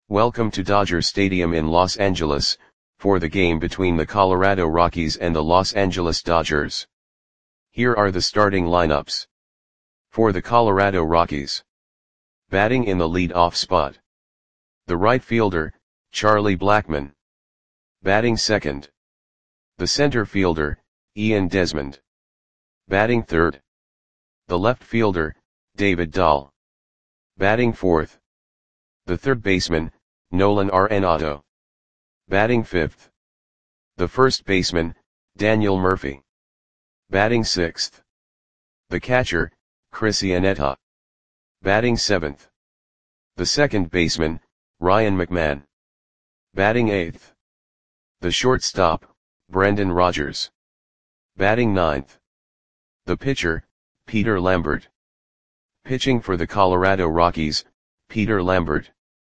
Welcome to Dodger Stadium in Los Angeles, for the game between the Colorado Rockies and the Los Angeles Dodgers. Here are the starting lineups. For the Colorado Rockies. Batting in the lead-off spot. The right fielder, Charlie Blackmon. Batting second. The center fielder, Ian Desmond. Batting third. The left fielder, David Dahl. Batting fourth. The third baseman, Nolan Arenado. Batting fifth. The first baseman, Daniel Murphy. Batting sixth. The catcher, Chris Iannetta. Batting seventh. The second baseman, Ryan McMahon. Batting eighth. The shortstop, Brendan Rodgers. Batting ninth. The pitcher, Peter Lambert. Pitching for the Colorado Rockies, Peter Lambert.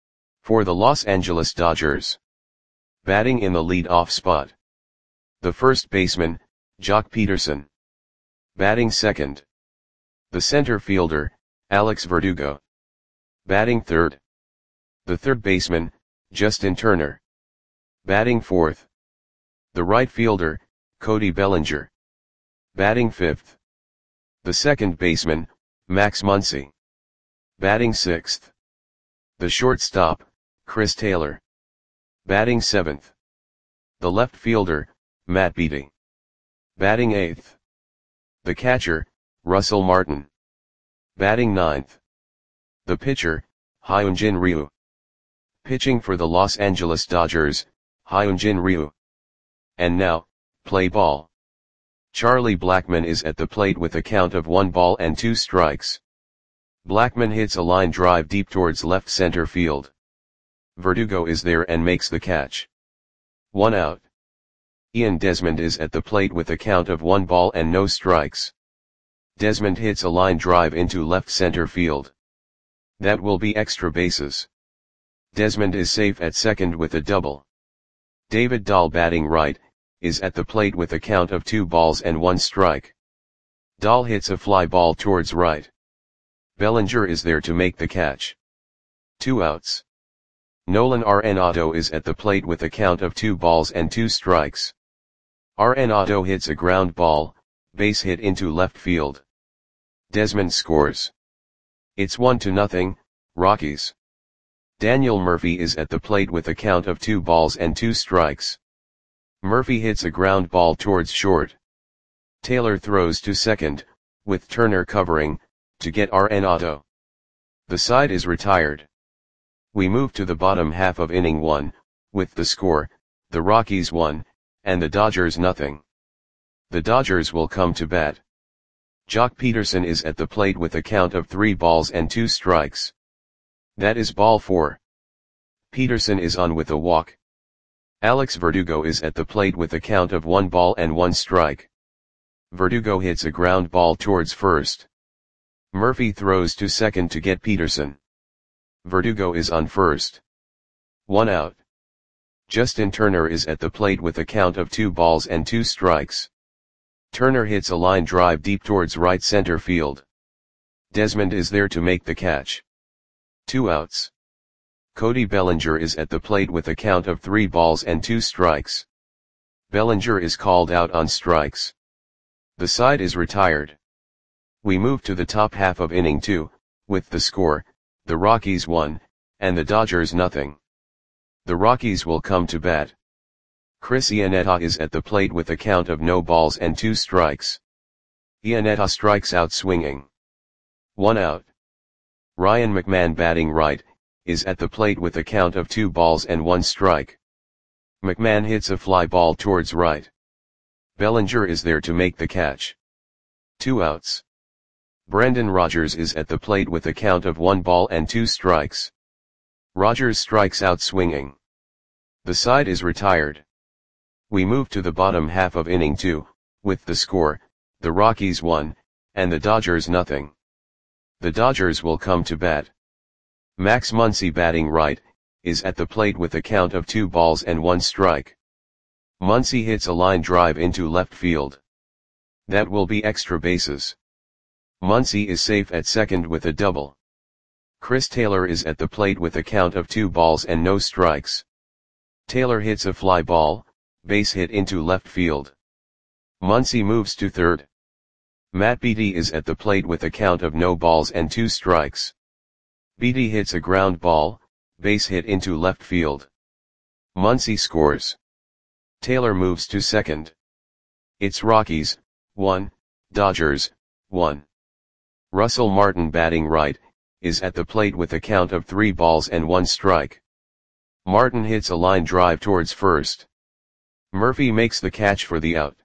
For the Los Angeles Dodgers. Batting in the lead-off spot. The first baseman, Joc Pederson. Batting second. The center fielder, Alex Verdugo. Batting third. The third baseman, Justin Turner. Batting fourth. The right fielder, Cody Bellinger. Batting fifth. The second baseman, Max Muncy. Batting sixth. The shortstop, Chris Taylor. Batting seventh. The left fielder, Matt Beaty. Batting eighth. The catcher, Russell Martin. Batting ninth. The pitcher, Hyunjin Ryu. Pitching for the Los Angeles Dodgers, Hyunjin Ryu. And now, play ball. Charlie Blackmon is at the plate with a count of 1-2 strikes. Blackmon hits a line drive deep towards left center field. Verdugo is there and makes the catch. 1 out. Ian Desmond is at the plate with a count of 1-0 strikes. Desmond hits a line drive into left center field. That will be extra bases. Desmond is safe at second with a double. David Dahl, batting right, is at the plate with a count of 2-1 strike. Dahl hits a fly ball towards right. Bellinger is there to make the catch. 2 outs. Nolan Arenado is at the plate with a count of 2-2 strikes. Arenado hits a ground ball, base hit into left field. Desmond scores. It's 1-0, Rockies. Daniel Murphy is at the plate with a count of 2-2 strikes. Murphy hits a ground ball towards short. Taylor throws to second, with Turner covering, to get Arenado. The side is retired. We move to the bottom half of inning 1, with the score, the Rockies 1, and the Dodgers nothing. The Dodgers will come to bat. Joc Pederson is at the plate with a count of 3-2 strikes. That is ball 4. Pederson is on with a walk. Alex Verdugo is at the plate with a count of 1-1 strike. Verdugo hits a ground ball towards first. Murphy throws to second to get Pederson. Verdugo is on first. 1 out. Justin Turner is at the plate with a count of 2-2 strikes. Turner hits a line drive deep towards right center field. Desmond is there to make the catch. 2 outs. Cody Bellinger is at the plate with a count of 3-2 strikes. Bellinger is called out on strikes. The side is retired. We move to the top half of inning 2, with the score, the Rockies 1, and the Dodgers nothing. The Rockies will come to bat. Chris Iannetta is at the plate with a count of 0-2 strikes. Iannetta strikes out swinging. 1 out. Ryan McMahon, batting right, is at the plate with a count of 2-1 strike. McMahon hits a fly ball towards right. Bellinger is there to make the catch. 2 outs. Brendan Rodgers is at the plate with a count of 1-2 strikes. Rodgers strikes out swinging. The side is retired. We move to the bottom half of inning 2, with the score, the Rockies 1, and the Dodgers nothing. The Dodgers will come to bat. Max Muncy, batting right, is at the plate with a count of 2-1 strike. Muncy hits a line drive into left field. That will be extra bases. Muncy is safe at second with a double. Chris Taylor is at the plate with a count of 2 balls and no strikes. Taylor hits a fly ball, base hit into left field. Muncy moves to third. Matt Beattie is at the plate with a count of no balls and 2 strikes. Beattie hits a ground ball, base hit into left field. Muncy scores. Taylor moves to second. It's Rockies, 1, Dodgers, 1. Russell Martin, batting right, is at the plate with a count of 3 balls and 1 strike. Martin hits a line drive towards first. Murphy makes the catch for the out.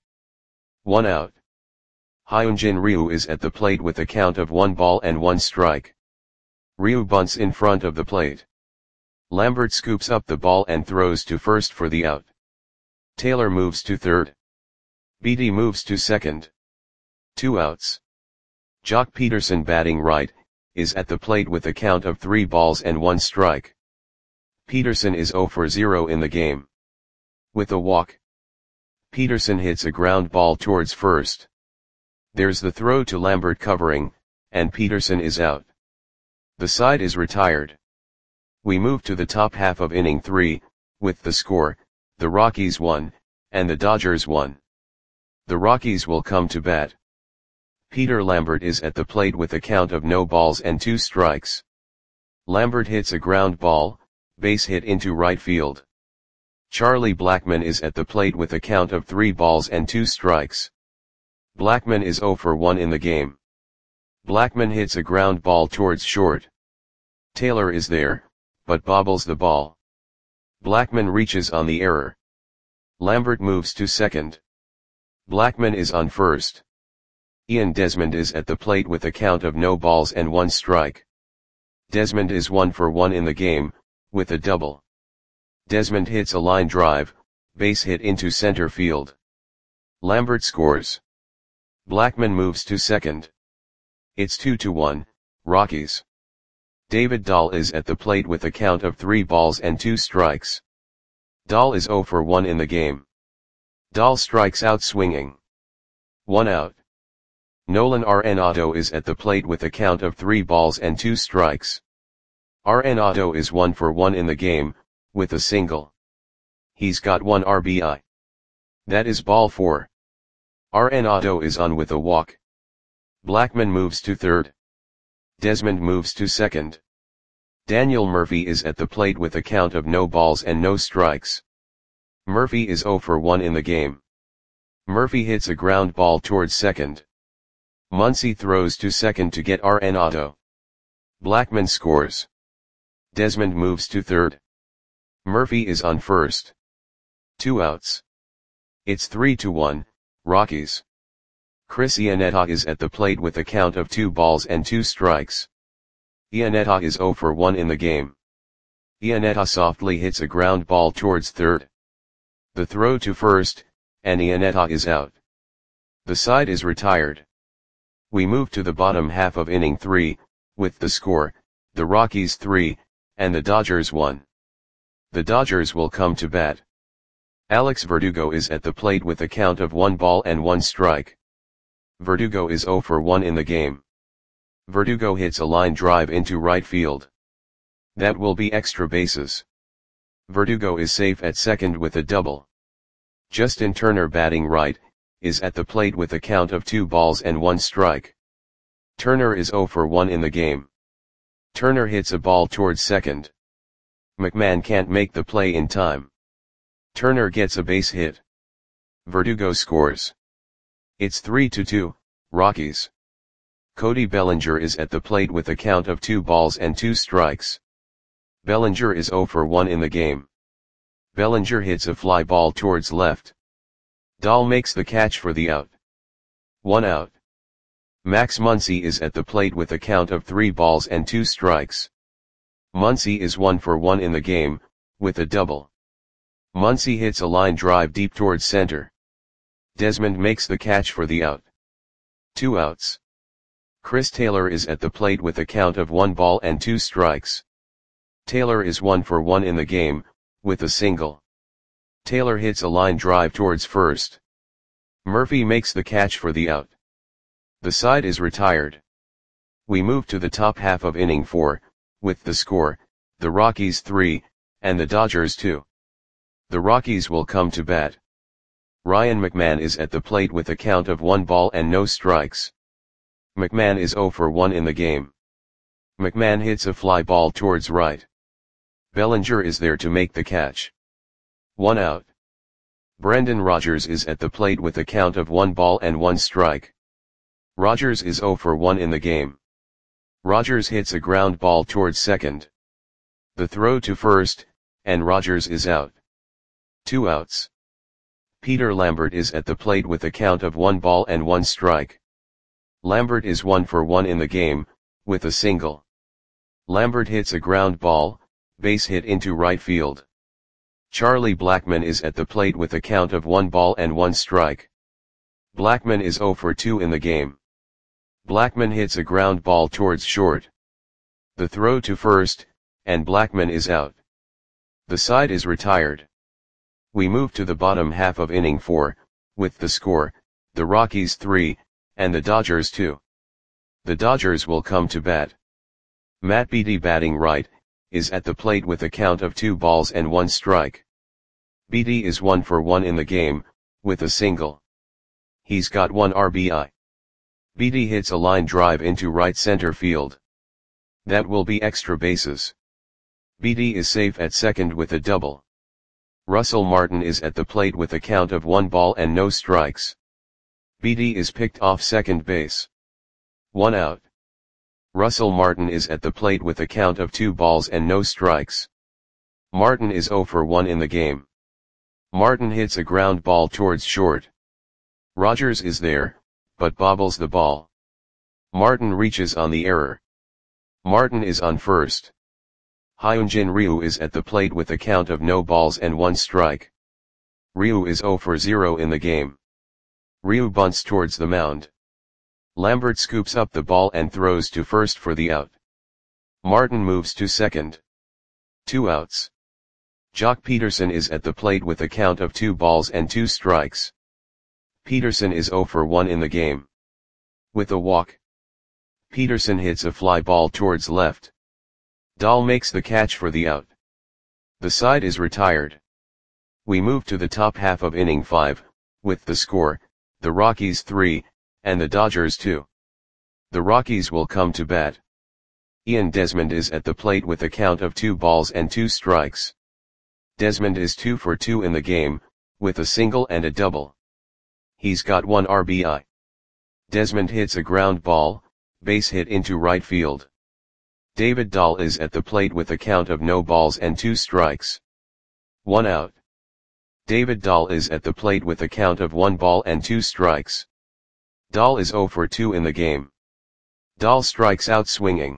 1 out. Hyunjin Ryu is at the plate with a count of 1 ball and 1 strike. Ryu bunts in front of the plate. Lambert scoops up the ball and throws to first for the out. Taylor moves to third. Beattie moves to second. 2 outs. Jock Peterson, batting right, is at the plate with a count of 3 balls and 1 strike. Peterson is 0 for 0 in the game. With a walk, Peterson hits a ground ball towards first. There's the throw to Lambert covering, and Peterson is out. The side is retired. We move to the top half of inning 3, with the score, the Rockies 1, and the Dodgers 1. The Rockies will come to bat. Peter Lambert is at the plate with a count of no balls and 2 strikes. Lambert hits a ground ball, base hit into right field. Charlie Blackmon is at the plate with a count of 3 balls and 2 strikes. Blackmon is 0 for 1 in the game. Blackmon hits a ground ball towards short. Taylor is there, but bobbles the ball. Blackmon reaches on the error. Lambert moves to second. Blackmon is on first. Ian Desmond is at the plate with a count of no balls and 1 strike. Desmond is 1 for 1 in the game, with a double. Desmond hits a line drive, base hit into center field. Lambert scores. Blackmon moves to second. It's 2-1, Rockies. David Dahl is at the plate with a count of 3 balls and 2 strikes. Dahl is 0 for 1 in the game. Dahl strikes out swinging. 1 out. Nolan Arenado is at the plate with a count of 3 balls and 2 strikes. Arenado is 1 for 1 in the game, with a single. He's got 1 RBI. That is ball 4. Arenado is on with a walk. Blackmon moves to third. Desmond moves to second. Daniel Murphy is at the plate with a count of no balls and no strikes. Murphy is 0 for 1 in the game. Murphy hits a ground ball towards second. Muncy throws to second to get Arenado. Blackmon scores. Desmond moves to third. Murphy is on first. 2 outs. It's 3-1, Rockies. Chris Iannetta is at the plate with a count of 2 balls and 2 strikes. Iannetta is 0 for 1 in the game. Iannetta softly hits a ground ball towards third. The throw to first, and Iannetta is out. The side is retired. We move to the bottom half of inning 3, with the score, the Rockies 3, and the Dodgers 1. The Dodgers will come to bat. Alex Verdugo is at the plate with a count of 1 ball and 1 strike. Verdugo is 0 for 1 in the game. Verdugo hits a line drive into right field. That will be extra bases. Verdugo is safe at second with a double. Justin Turner, batting right, is at the plate with a count of 2 balls and 1 strike. Turner is 0 for 1 in the game. Turner hits a ball towards second. McMahon can't make the play in time. Turner gets a base hit. Verdugo scores. It's 3-2, Rockies. Cody Bellinger is at the plate with a count of 2 balls and 2 strikes. Bellinger is 0 for 1 in the game. Bellinger hits a fly ball towards left. Dahl makes the catch for the out. 1 out. Max Muncy is at the plate with a count of 3 balls and 2 strikes. Muncy is 1 for 1 in the game, with a double. Muncy hits a line drive deep towards center. Desmond makes the catch for the out. 2 outs. Chris Taylor is at the plate with a count of 1 ball and 2 strikes. Taylor is 1 for 1 in the game, with a single. Taylor hits a line drive towards first. Murphy makes the catch for the out. The side is retired. We move to the top half of inning 4, with the score, the Rockies 3, and the Dodgers 2. The Rockies will come to bat. Ryan McMahon is at the plate with a count of 1 ball and no strikes. McMahon is 0 for 1 in the game. McMahon hits a fly ball towards right. Bellinger is there to make the catch. 1 out. Brendan Rodgers is at the plate with a count of 1 ball and 1 strike. Rodgers is 0 for 1 in the game. Rodgers hits a ground ball towards second. The throw to first, and Rodgers is out. 2 outs. Peter Lambert is at the plate with a count of 1 ball and 1 strike. Lambert is 1 for 1 in the game, with a single. Lambert hits a ground ball, base hit into right field. Charlie Blackmon is at the plate with a count of 1 ball and 1 strike. Blackmon is 0 for 2 in the game. Blackmon hits a ground ball towards short. The throw to first, and Blackmon is out. The side is retired. We move to the bottom half of inning 4, with the score, the Rockies 3, and the Dodgers 2. The Dodgers will come to bat. Matt Beaty, batting right, is at the plate with a count of 2 balls and 1 strike. Beaty is 1 for 1 in the game, with a single. He's got 1 RBI. Beaty hits a line drive into right center field. That will be extra bases. Beaty is safe at second with a double. Russell Martin is at the plate with a count of 1 ball and no strikes. Beaty is picked off second base. 1 out. Russell Martin is at the plate with a count of 2 balls and no strikes. Martin is 0 for 1 in the game. Martin hits a ground ball towards short. Rodgers is there, but bobbles the ball. Martin reaches on the error. Martin is on first. Hyunjin Ryu is at the plate with a count of no balls and 1 strike. Ryu is 0 for 0 in the game. Ryu bunts towards the mound. Lambert scoops up the ball and throws to first for the out. Martin moves to second. 2 outs. Jock Peterson is at the plate with a count of 2 balls and 2 strikes. Peterson is 0 for 1 in the game. With a walk. Peterson hits a fly ball towards left. Dahl makes the catch for the out. The side is retired. We move to the top half of inning 5, with the score, the Rockies 3, and the Dodgers 2. The Rockies will come to bat. Ian Desmond is at the plate with a count of 2 balls and 2 strikes. Desmond is 2 for 2 in the game, with a single and a double. He's got 1 RBI. Desmond hits a ground ball, base hit into right field. David Dahl is at the plate with a count of no balls and 2 strikes. 1 out. David Dahl is at the plate with a count of 1 ball and 2 strikes. Dahl is 0 for 2 in the game. Dahl strikes out swinging.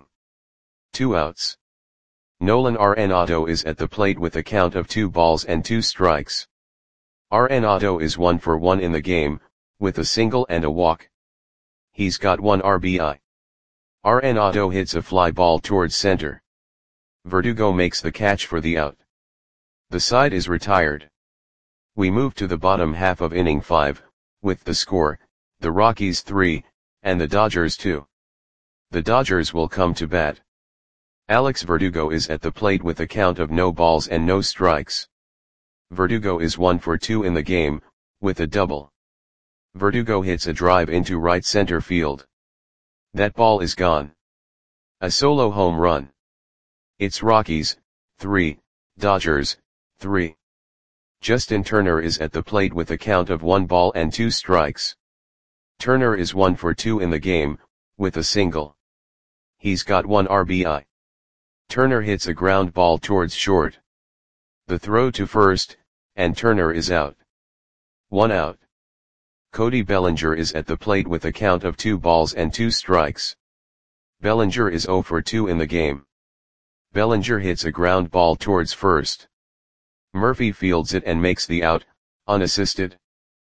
2 outs. Nolan Arenado is at the plate with a count of 2 balls and 2 strikes. Arenado is 1 for 1 in the game, with a single and a walk. He's got 1 RBI. Arenado hits a fly ball towards center. Verdugo makes the catch for the out. The side is retired. We move to the bottom half of inning 5, with the score, the Rockies 3, and the Dodgers 2. The Dodgers will come to bat. Alex Verdugo is at the plate with a count of no balls and no strikes. Verdugo is 1 for 2 in the game, with a double. Verdugo hits a drive into right center field. That ball is gone. A solo home run. It's Rockies 3, Dodgers 3. Justin Turner is at the plate with a count of 1 ball and 2 strikes. Turner is 1 for 2 in the game, with a single. He's got 1 RBI. Turner hits a ground ball towards short. The throw to first, and Turner is out. 1 out. Cody Bellinger is at the plate with a count of 2 balls and 2 strikes. Bellinger is 0 for 2 in the game. Bellinger hits a ground ball towards first. Murphy fields it and makes the out, unassisted.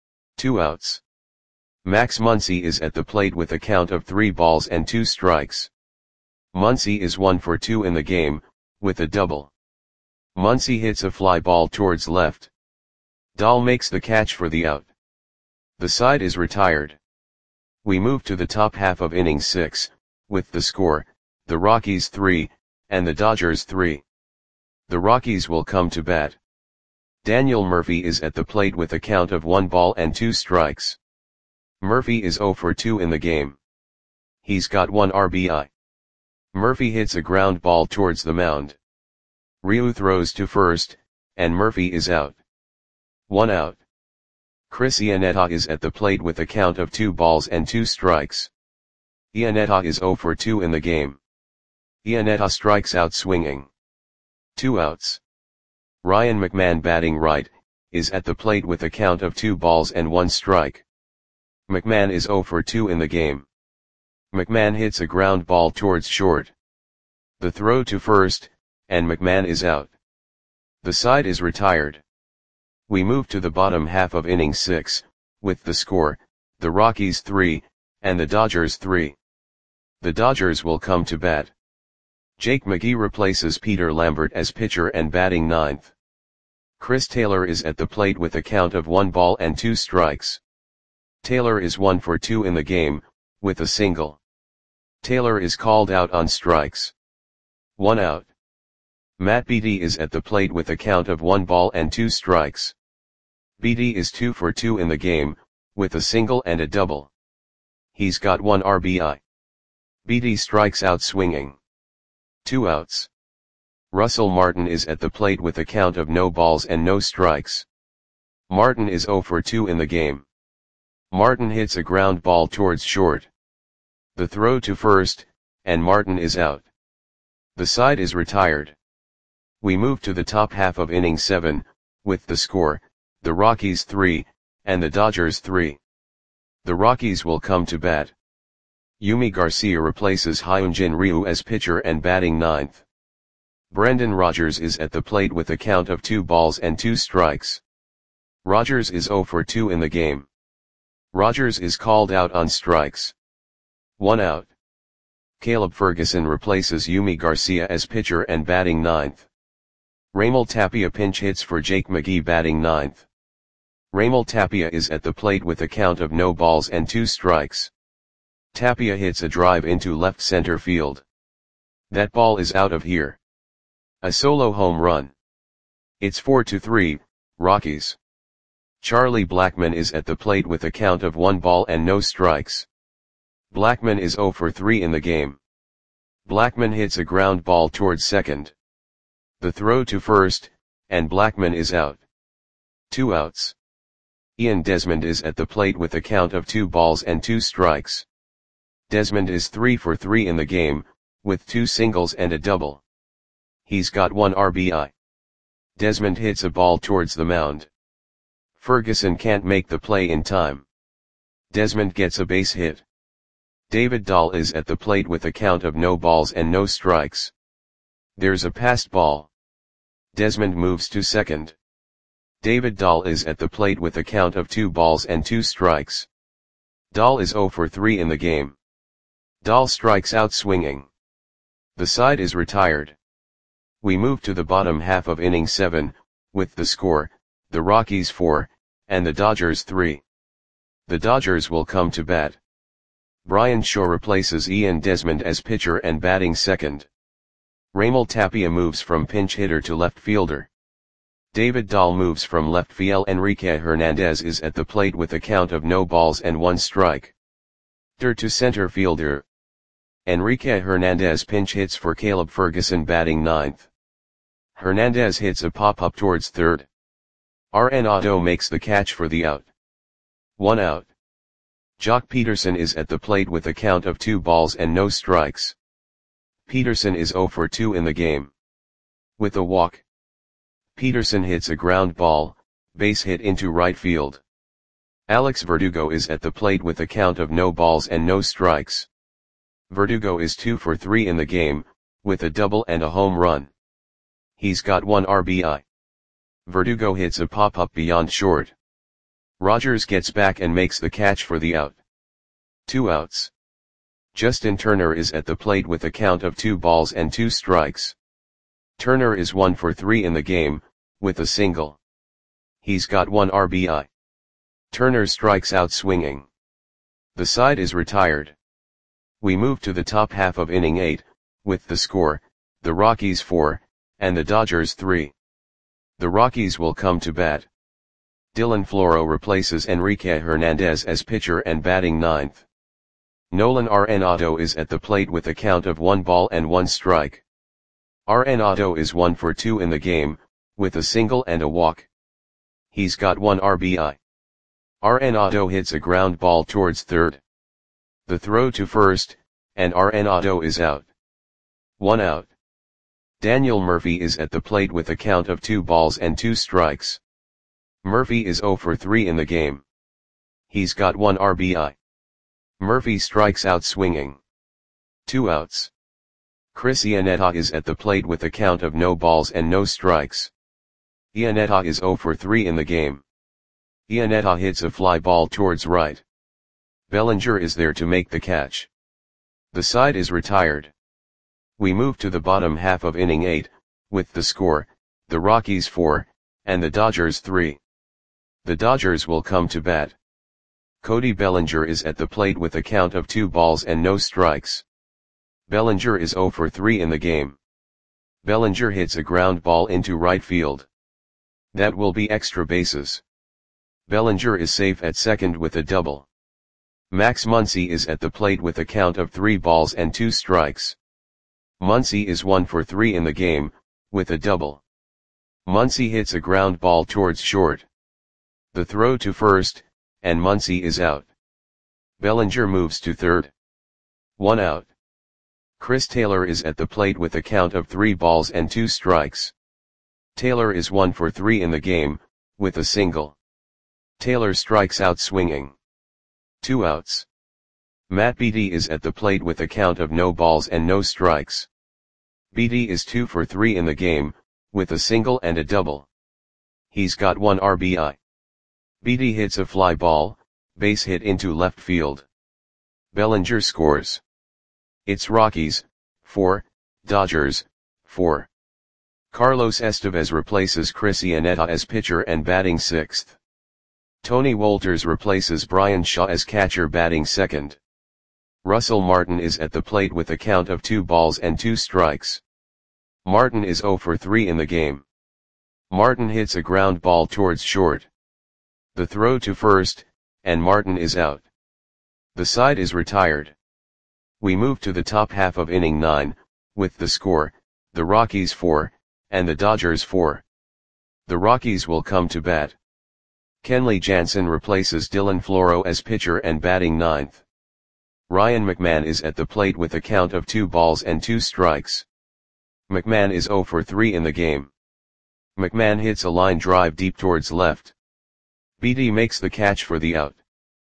2 outs. Max Muncy is at the plate with a count of 3 balls and 2 strikes. Muncy is 1 for 2 in the game, with a double. Muncy hits a fly ball towards left. Dahl makes the catch for the out. The side is retired. We move to the top half of inning 6, with the score, the Rockies 3, and the Dodgers 3. The Rockies will come to bat. Daniel Murphy is at the plate with a count of 1 ball and 2 strikes. Murphy is 0 for 2 in the game. He's got 1 RBI. Murphy hits a ground ball towards the mound. Ryu throws to first, and Murphy is out. 1 out. Chris Iannetta is at the plate with a count of 2 balls and 2 strikes. Iannetta is 0 for 2 in the game. Iannetta strikes out swinging. 2 outs. Ryan McMahon, batting right, is at the plate with a count of 2 balls and 1 strike. McMahon is 0 for 2 in the game. McMahon hits a ground ball towards short. The throw to first, and McMahon is out. The side is retired. We move to the bottom half of inning 6, with the score, the Rockies 3, and the Dodgers 3. The Dodgers will come to bat. Jake McGee replaces Peter Lambert as pitcher and batting ninth. Chris Taylor is at the plate with a count of 1 ball and 2 strikes. Taylor is 1 for 2 in the game, with a single. Taylor is called out on strikes. 1 out. Matt Beatty is at the plate with a count of 1 ball and 2 strikes. Beatty is 2 for 2 in the game, with a single and a double. He's got 1 RBI. Beatty strikes out swinging. 2 outs. Russell Martin is at the plate with a count of no balls and no strikes. Martin is 0 for 2 in the game. Martin hits a ground ball towards short. The throw to first, and Martin is out. The side is retired. We move to the top half of inning 7, with the score, the Rockies 3, and the Dodgers 3. The Rockies will come to bat. Yumi Garcia replaces Hyunjin Ryu as pitcher and batting ninth. Brendan Rodgers is at the plate with a count of 2 balls and 2 strikes. Rodgers is 0 for 2 in the game. Rodgers is called out on strikes. 1 out. Caleb Ferguson replaces Yumi Garcia as pitcher and batting ninth. Raimel Tapia pinch hits for Jake McGee, batting ninth. Raimel Tapia is at the plate with a count of no balls and 2 strikes. Tapia hits a drive into left center field. That ball is out of here. A solo home run. It's 4-3, Rockies. Charlie Blackmon is at the plate with a count of 1 ball and no strikes. Blackmon is 0 for 3 in the game. Blackmon hits a ground ball towards second. The throw to first, and Blackmon is out. 2 outs. Ian Desmond is at the plate with a count of 2 balls and 2 strikes. Desmond is 3 for 3 in the game, with 2 singles and a double. He's got 1 RBI. Desmond hits a ball towards the mound. Ferguson can't make the play in time. Desmond gets a base hit. David Dahl is at the plate with a count of no balls and no strikes. There's a passed ball. Desmond moves to second. David Dahl is at the plate with a count of 2 balls and 2 strikes. Dahl is 0 for 3 in the game. Dahl strikes out swinging. The side is retired. We move to the bottom half of inning 7, with the score, the Rockies 4, and the Dodgers 3. The Dodgers will come to bat. Brian Shaw replaces Ian Desmond as pitcher and batting second. Raimel Tapia moves from pinch hitter to left fielder. David Dahl moves from left field. Enrique Hernandez is at the plate with a count of no balls and 1 strike. To center fielder. Enrique Hernandez pinch hits for Caleb Ferguson, batting ninth. Hernandez hits a pop-up towards third. Arenado makes the catch for the out. 1 out. Jock Peterson is at the plate with a count of 2 balls and no strikes. Peterson is 0 for 2 in the game. With a walk. Peterson hits a ground ball, base hit into right field. Alex Verdugo is at the plate with a count of no balls and no strikes. Verdugo is 2 for 3 in the game, with a double and a home run. He's got 1 RBI. Verdugo hits a pop-up beyond short. Rodgers gets back and makes the catch for the out. 2 outs. Justin Turner is at the plate with a count of 2 balls and 2 strikes. Turner is 1 for 3 in the game, with a single. He's got 1 RBI. Turner strikes out swinging. The side is retired. We move to the top half of inning 8, with the score, the Rockies 4, and the Dodgers 3. The Rockies will come to bat. Dylan Floro replaces Enrique Hernandez as pitcher and batting ninth. Nolan Arenado is at the plate with a count of 1 ball and 1 strike. Arenado is 1 for 2 in the game, with a single and a walk. He's got 1 RBI. Arenado hits a ground ball towards third. The throw to first, and Arenado is out. 1 out. Daniel Murphy is at the plate with a count of 2 balls and 2 strikes. Murphy is 0 for 3 in the game. He's got 1 RBI. Murphy strikes out swinging. 2 outs. Chris Iannetta is at the plate with a count of no balls and no strikes. Iannetta is 0 for 3 in the game. Iannetta hits a fly ball towards right. Bellinger is there to make the catch. The side is retired. We move to the bottom half of inning 8, with the score, the Rockies 4, and the Dodgers 3. The Dodgers will come to bat. Cody Bellinger is at the plate with a count of 2 balls and no strikes. Bellinger is 0 for 3 in the game. Bellinger hits a ground ball into right field. That will be extra bases. Bellinger is safe at second with a double. Max Muncy is at the plate with a count of 3 balls and 2 strikes. Muncy is 1 for 3 in the game, with a double. Muncy hits a ground ball towards short. The throw to first, and Muncy is out. Bellinger moves to third. 1 out. Chris Taylor is at the plate with a count of 3 balls and 2 strikes. Taylor is 1 for 3 in the game, with a single. Taylor strikes out swinging. 2 outs. Matt Beaty is at the plate with a count of no balls and no strikes. Beaty is 2 for 3 in the game, with a single and a double. He's got 1 RBI. Beaty hits a fly ball, base hit into left field. Bellinger scores. It's Rockies, 4, Dodgers, 4. Carlos Estevez replaces Chris Iannetta as pitcher and batting 6th. Tony Wolters replaces Brian Shaw as catcher batting 2nd. Russell Martin is at the plate with a count of 2 balls and 2 strikes. Martin is 0 for 3 in the game. Martin hits a ground ball towards short. The throw to first, and Martin is out. The side is retired. We move to the top half of inning 9, with the score, the Rockies 4, and the Dodgers 4. The Rockies will come to bat. Kenley Jansen replaces Dylan Floro as pitcher and batting 9th. Ryan McMahon is at the plate with a count of 2 balls and 2 strikes. McMahon is 0 for 3 in the game. McMahon hits a line drive deep towards left. Beaty makes the catch for the out.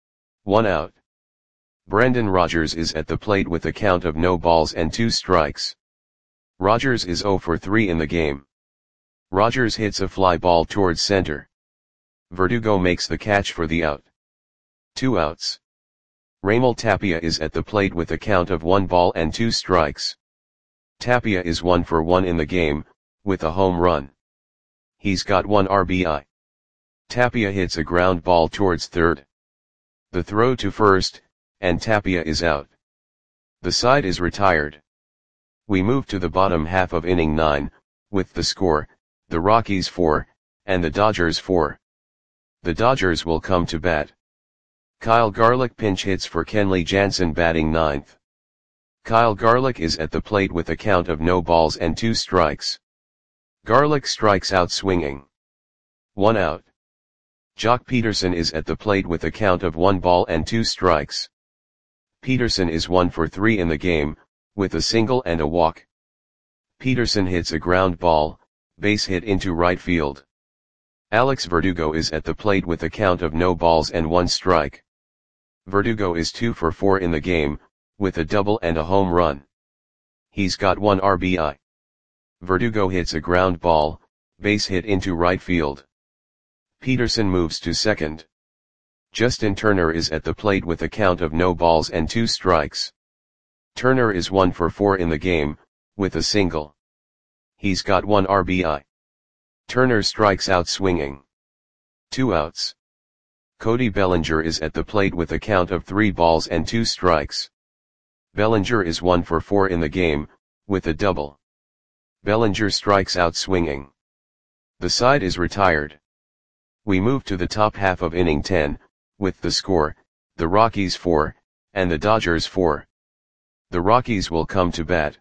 1 out. Brendan Rodgers is at the plate with a count of no balls and 2 strikes. Rodgers is 0 for 3 in the game. Rodgers hits a fly ball towards center. Verdugo makes the catch for the out. 2 outs. Raimel Tapia is at the plate with a count of 1 ball and 2 strikes. Tapia is 1 for 1 in the game, with a home run. He's got 1 RBI. Tapia hits a ground ball towards third. The throw to first, and Tapia is out. The side is retired. We move to the bottom half of inning 9, with the score, the Rockies 4, and the Dodgers 4. The Dodgers will come to bat. Kyle Garlick pinch hits for Kenley Jansen batting 9th. Kyle Garlick is at the plate with a count of no balls and 2 strikes. Garlick strikes out swinging. 1 out. Jock Peterson is at the plate with a count of 1 ball and 2 strikes. Peterson is 1 for 3 in the game, with a single and a walk. Peterson hits a ground ball, base hit into right field. Alex Verdugo is at the plate with a count of no balls and 1 strike. Verdugo is 2 for 4 in the game, with a double and a home run. He's got 1 RBI. Verdugo hits a ground ball, base hit into right field. Peterson moves to second. Justin Turner is at the plate with a count of no balls and 2 strikes. Turner is 1 for 4 in the game, with a single. He's got 1 RBI. Turner strikes out swinging. 2 outs. Cody Bellinger is at the plate with a count of 3 balls and 2 strikes. Bellinger is 1 for 4 in the game, with a double. Bellinger strikes out swinging. The side is retired. We move to the top half of inning 10, with the score, the Rockies 4, and the Dodgers 4. The Rockies will come to bat.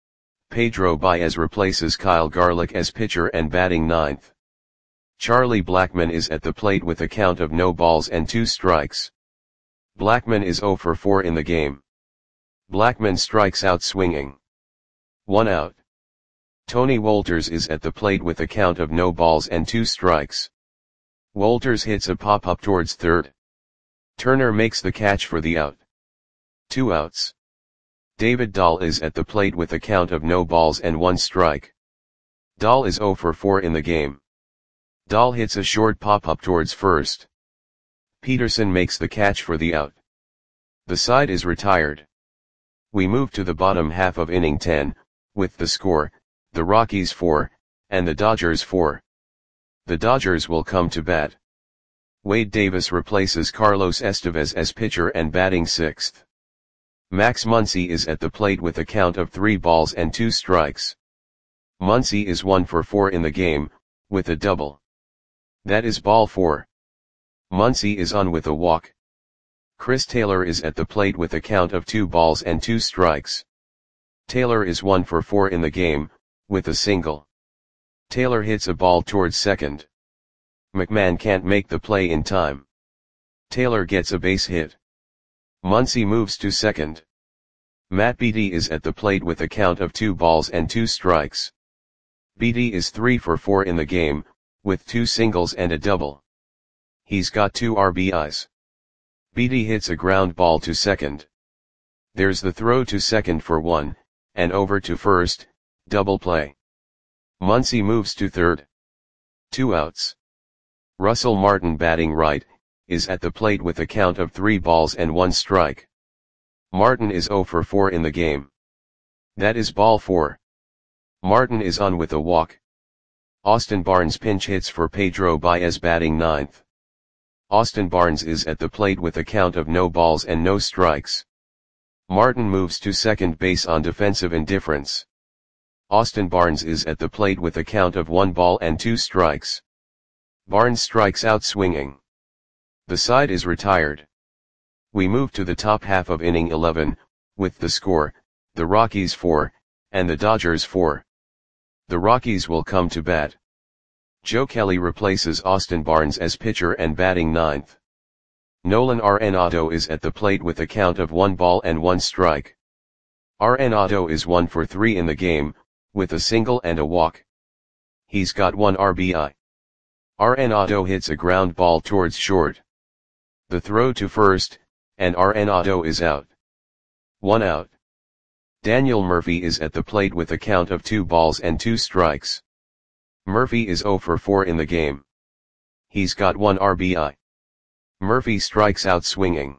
Pedro Baez replaces Kyle Garlick as pitcher and batting ninth. Charlie Blackmon is at the plate with a count of no balls and 2 strikes. Blackmon is 0 for 4 in the game. Blackmon strikes out swinging. 1 out. Tony Wolters is at the plate with a count of no balls and 2 strikes. Wolters hits a pop-up towards third. Turner makes the catch for the out. 2 outs. David Dahl is at the plate with a count of no balls and 1 strike. Dahl is 0 for 4 in the game. Dahl hits a short pop-up towards first. Peterson makes the catch for the out. The side is retired. We move to the bottom half of inning 10, with the score, the Rockies 4, and the Dodgers 4. The Dodgers will come to bat. Wade Davis replaces Carlos Estevez as pitcher and batting sixth. Max Muncy is at the plate with a count of 3 balls and 2 strikes. Muncy is 1 for 4 in the game, with a double. That is ball 4. Muncy is on with a walk. Chris Taylor is at the plate with a count of 2 balls and 2 strikes. Taylor is 1 for 4 in the game, with a single. Taylor hits a ball towards second. McMahon can't make the play in time. Taylor gets a base hit. Muncy moves to second. Matt Beatty is at the plate with a count of 2 balls and 2 strikes. Beatty is 3 for 4 in the game, with 2 singles and a double. He's got 2 RBIs. Beatty hits a ground ball to second. There's the throw to second for 1, and over to first, double play. Muncy moves to third. 2 outs. Russell Martin, batting right, is at the plate with a count of 3 balls and 1 strike. Martin is 0 for 4 in the game. That is ball 4. Martin is on with a walk. Austin Barnes pinch hits for Pedro Baez, batting ninth. Austin Barnes is at the plate with a count of no balls and no strikes. Martin moves to second base on defensive indifference. Austin Barnes is at the plate with a count of 1 ball and 2 strikes. Barnes strikes out swinging. The side is retired. We move to the top half of inning 11, with the score, the Rockies 4, and the Dodgers 4. The Rockies will come to bat. Joe Kelly replaces Austin Barnes as pitcher and batting ninth. Nolan Arenado is at the plate with a count of 1 ball and 1 strike. Arenado is 1 for 3 in the game, with a single and a walk. He's got 1 RBI. Arenado hits a ground ball towards short. The throw to first, and Arenado is out. 1 out. Daniel Murphy is at the plate with a count of 2 balls and 2 strikes. Murphy is 0 for 4 in the game. He's got 1 RBI. Murphy strikes out swinging.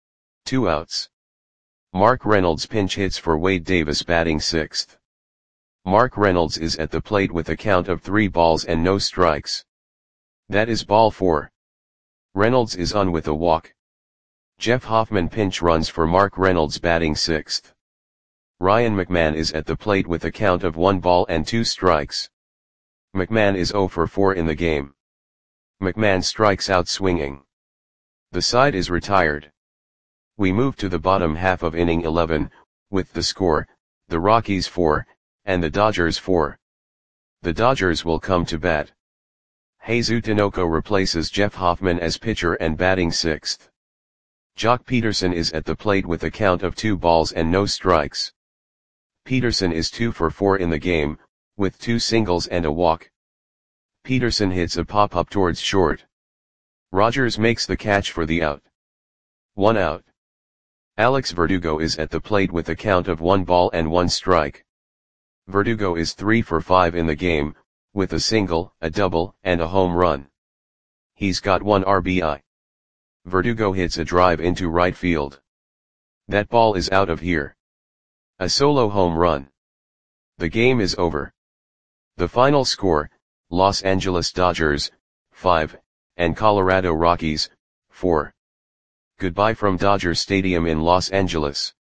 2 outs. Mark Reynolds pinch hits for Wade Davis, batting sixth. Mark Reynolds is at the plate with a count of 3 balls and no strikes. That is ball 4. Reynolds is on with a walk. Jeff Hoffman pinch runs for Mark Reynolds, batting sixth. Ryan McMahon is at the plate with a count of 1 ball and 2 strikes. McMahon is 0 for 4 in the game. McMahon strikes out swinging. The side is retired. We move to the bottom half of inning 11, with the score, the Rockies 4, and the Dodgers 4. The Dodgers will come to bat. Jesus Tinoco replaces Jeff Hoffman as pitcher and batting sixth. Jock Peterson is at the plate with a count of 2 balls and no strikes. Peterson is 2 for 4 in the game, with 2 singles and a walk. Peterson hits a pop-up towards short. Rogers makes the catch for the out. 1 out. Alex Verdugo is at the plate with a count of 1 ball and 1 strike. Verdugo is 3 for 5 in the game, with a single, a double, and a home run. He's got 1 RBI. Verdugo hits a drive into right field. That ball is out of here. A solo home run. The game is over. The final score, Los Angeles Dodgers, 5, and Colorado Rockies, 4. Goodbye from Dodger Stadium in Los Angeles.